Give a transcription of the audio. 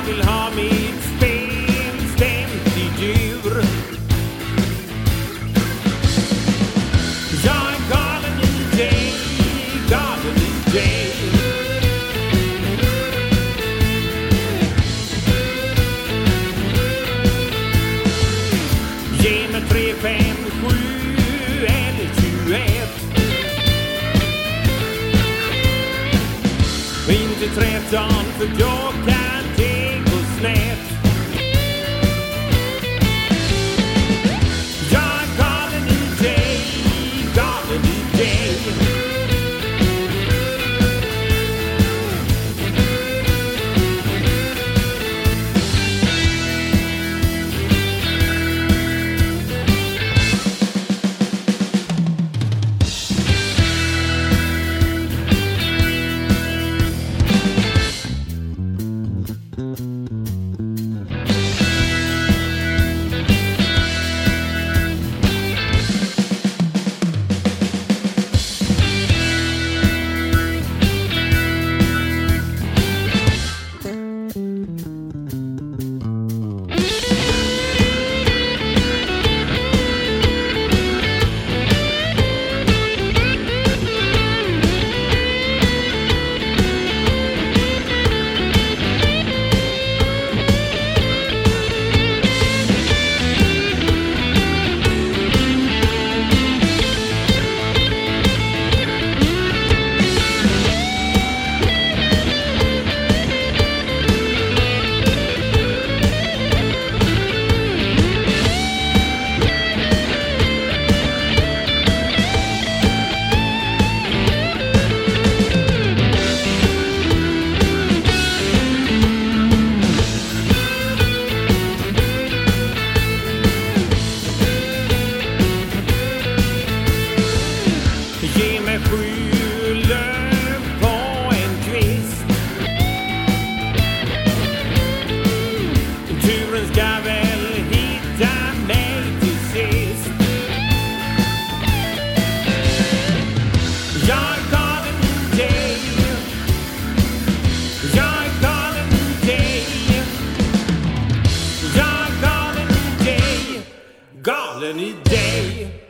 vill ha mitt spel stämt i dur. Jag är galen i dig, galen i dig. Ge mig 3, 5, 7 eller 21. Inte 13, för då kan det gå snett. Jag är galen i dig, galen i dig. Ge mig 7 löv på en kvist. Turen ska väl hitta mig till sist. Jag är galen i dig. Jag är galen i dig. Jag är galen i dig. Galen i dig.